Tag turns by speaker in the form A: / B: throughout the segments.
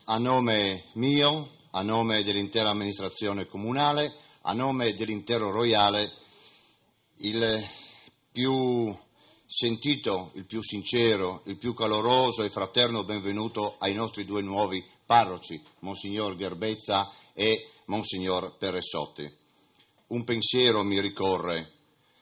A: A nome mio, a nome dell'intera amministrazione comunale, a nome dell'intero Royale, il più sentito, il più sincero, il più caloroso e fraterno benvenuto ai nostri due nuovi parroci, Monsignor Gherbezza e Monsignor Peressotti. Un pensiero mi ricorre,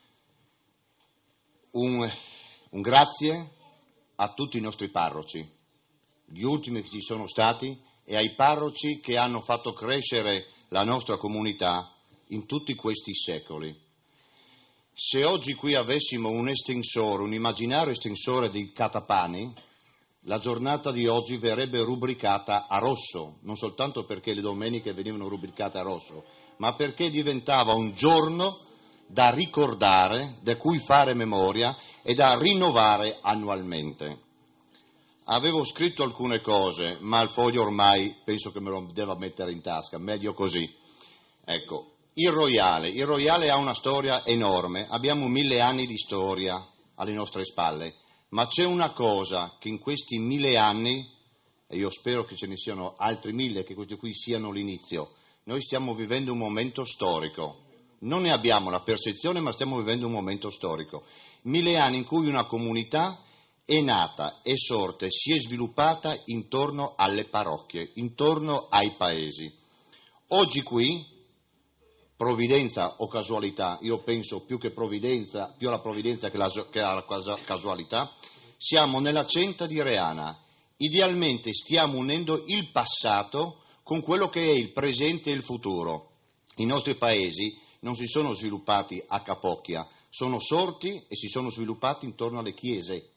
A: un grazie a tutti i nostri parroci, gli ultimi che ci sono stati, e ai parroci che hanno fatto crescere la nostra comunità in tutti questi secoli. Se oggi qui avessimo un estensore, un immaginario estensore di Catapani, la giornata di oggi verrebbe rubricata a rosso, non soltanto perché le domeniche venivano rubricate a rosso, ma perché diventava un giorno da ricordare, da cui fare memoria e da rinnovare annualmente. Avevo scritto alcune cose, ma il foglio ormai penso che me lo deva mettere in tasca, meglio così. Ecco, il Royale ha una storia enorme, abbiamo 1000 anni di storia alle nostre spalle, ma c'è una cosa che in questi 1000 anni, e io spero che ce ne siano altri 1000, che questi qui siano l'inizio, noi stiamo vivendo un momento storico. Non ne abbiamo la percezione, ma stiamo vivendo un momento storico. 1000 anni in cui una comunità è nata, è sorta e si è sviluppata intorno alle parrocchie, intorno ai paesi. Oggi qui, provvidenza o casualità, io penso più alla provvidenza che alla casualità, siamo nella Centa di Reana. Idealmente stiamo unendo il passato con quello che è il presente e il futuro. I nostri paesi non si sono sviluppati a capocchia, sono sorti e si sono sviluppati intorno alle chiese.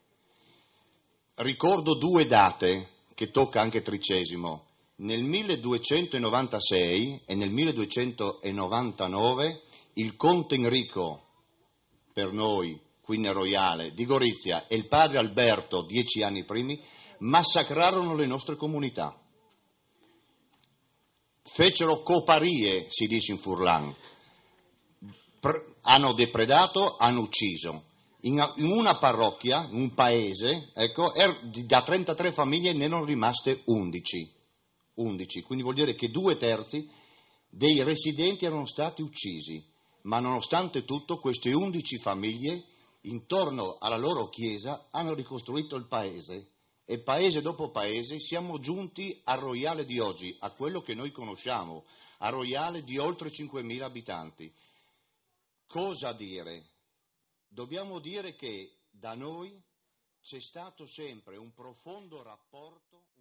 A: Ricordo due date che tocca anche Tricesimo. Nel 1296 e nel 1299 il conte Enrico, per noi qui nel Royale, di Gorizia, e il padre Alberto, 10 anni primi, massacrarono le nostre comunità. Fecero coparie, si dice in Furlan. Hanno depredato, hanno ucciso. In una parrocchia, in un paese, ecco, da 33 famiglie ne erano rimaste 11, quindi vuol dire che 2/3 dei residenti erano stati uccisi, ma nonostante tutto queste 11 famiglie intorno alla loro chiesa hanno ricostruito il paese, e paese dopo paese siamo giunti al Royale di oggi, a quello che noi conosciamo, al Royale di oltre 5.000 abitanti. Cosa dire? Dobbiamo dire che da noi c'è stato sempre un profondo rapporto